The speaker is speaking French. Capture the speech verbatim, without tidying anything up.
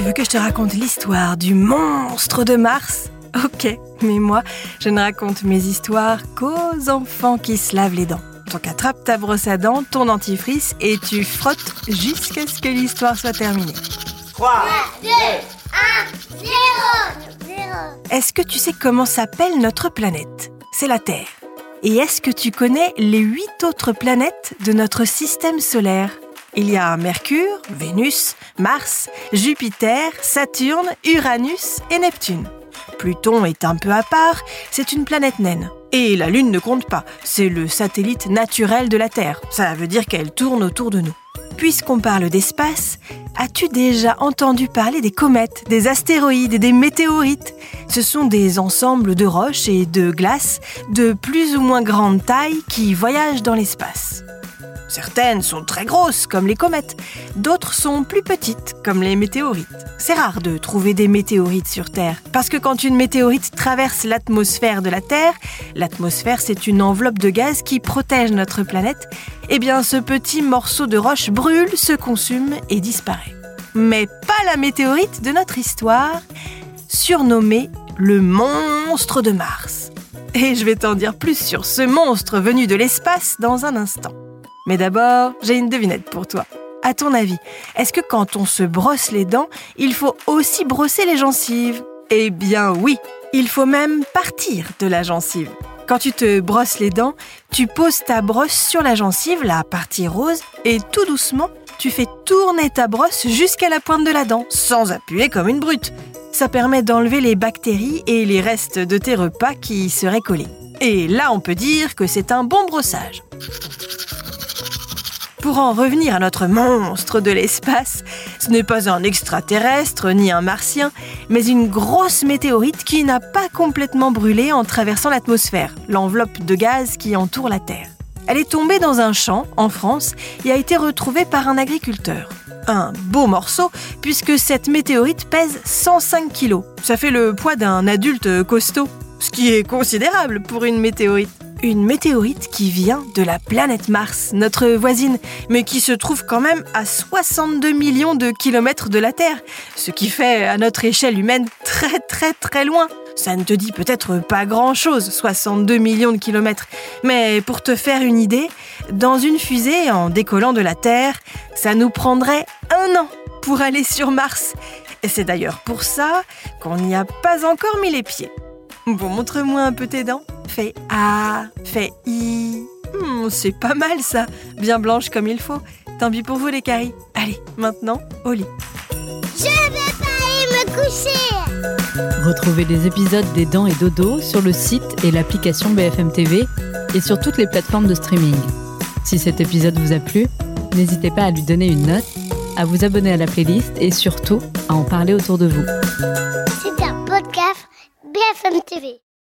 veux que je te raconte l'histoire du monstre de Mars ? Ok, mais moi, je ne raconte mes histoires qu'aux enfants qui se lavent les dents. Donc attrape ta brosse à dents, ton dentifrice et tu frottes jusqu'à ce que l'histoire soit terminée. trois, deux, un, zéro. Est-ce que tu sais comment s'appelle notre planète ? C'est la Terre. Et est-ce que tu connais les huit autres planètes de notre système solaire ? Il y a Mercure, Vénus, Mars, Jupiter, Saturne, Uranus et Neptune. Pluton est un peu à part, c'est une planète naine. Et la Lune ne compte pas, c'est le satellite naturel de la Terre. Ça veut dire qu'elle tourne autour de nous. Puisqu'on parle d'espace, as-tu déjà entendu parler des comètes, des astéroïdes et des météorites ? Ce sont des ensembles de roches et de glaces de plus ou moins grande taille qui voyagent dans l'espace. Certaines sont très grosses, comme les comètes. D'autres sont plus petites, comme les météorites. C'est rare de trouver des météorites sur Terre, parce que quand une météorite traverse l'atmosphère de la Terre, l'atmosphère c'est une enveloppe de gaz qui protège notre planète, eh bien ce petit morceau de roche brûle, se consume et disparaît. Mais pas la météorite de notre histoire, surnommée le monstre de Mars. Et je vais t'en dire plus sur ce monstre venu de l'espace dans un instant. Mais d'abord, j'ai une devinette pour toi. À ton avis, est-ce que quand on se brosse les dents, il faut aussi brosser les gencives ? Eh bien oui, il faut même partir de la gencive. Quand tu te brosses les dents, tu poses ta brosse sur la gencive, la partie rose, et tout doucement, tu fais tourner ta brosse jusqu'à la pointe de la dent, sans appuyer comme une brute. Ça permet d'enlever les bactéries et les restes de tes repas qui y seraient collés. Et là, on peut dire que c'est un bon brossage. Pour en revenir à notre monstre de l'espace, ce n'est pas un extraterrestre ni un martien, mais une grosse météorite qui n'a pas complètement brûlé en traversant l'atmosphère, l'enveloppe de gaz qui entoure la Terre. Elle est tombée dans un champ, en France, et a été retrouvée par un agriculteur. Un beau morceau, puisque cette météorite pèse cent cinq kilos. Ça fait le poids d'un adulte costaud, ce qui est considérable pour une météorite. Une météorite qui vient de la planète Mars, notre voisine, mais qui se trouve quand même à soixante-deux millions de kilomètres de la Terre, ce qui fait, à notre échelle humaine, très très très loin. Ça ne te dit peut-être pas grand-chose, soixante-deux millions de kilomètres, mais pour te faire une idée, dans une fusée, en décollant de la Terre, ça nous prendrait un an pour aller sur Mars. Et c'est d'ailleurs pour ça qu'on n'y a pas encore mis les pieds. Bon, montre-moi un peu tes dents. Fais A, fais I. Hmm, c'est pas mal ça, bien blanche comme il faut. Tant pis pour vous les caries. Allez, maintenant, au lit. Je vais pas aller me coucher. Retrouvez les épisodes des Dents et Dodo sur le site et l'application B F M T V et sur toutes les plateformes de streaming. Si cet épisode vous a plu, n'hésitez pas à lui donner une note, à vous abonner à la playlist et surtout à en parler autour de vous. C'est un podcast B F M T V.